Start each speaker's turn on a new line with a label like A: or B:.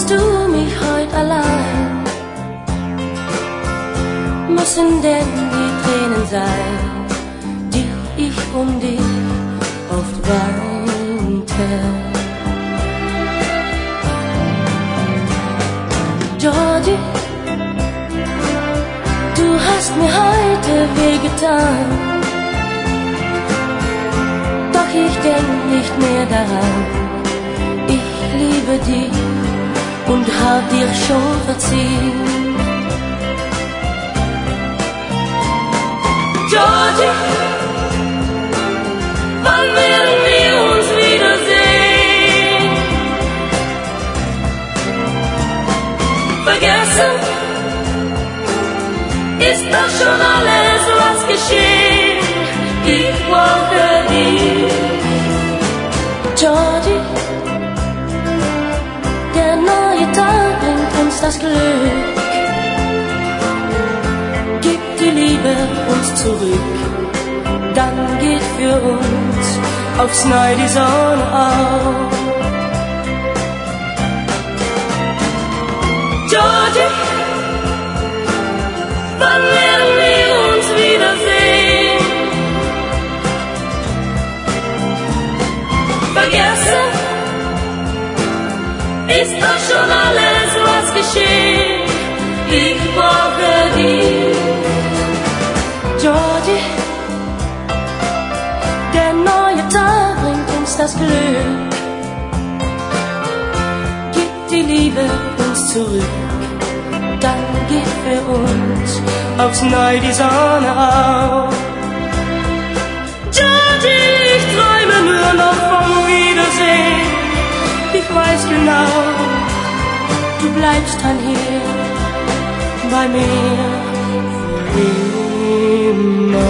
A: lässt du mich heut allein? Müssen denn die Tränen sein, die ich um dich oft weinte? Georgie, du hast mir heute wehgetan, doch ich denk nicht mehr daran. Ich liebe dich und hab dir schon verziehen. Georgie, wann werden wir uns wiedersehen? Vergessen ist das schon alles, was geschehen. Ich brauche dich, Georgie. Der neue Tag bringt uns das Glück. Gib die Liebe uns zurück, dann geht für uns aufs Neue die Sonne auf. Georgie, wann werden wir uns wiedersehen? Vergessen ist doch schon alles, was geschehen. Ich brauche dich, Georgie. Der neue Tag bringt uns das Glück. Gib die Liebe uns zurück, dann geht für uns aufs Neue die Sonne auf. Georgie, ich träume nur noch vom Wiedersehen. Ich weiß genau, du bleibst dann hier bei mir für immer.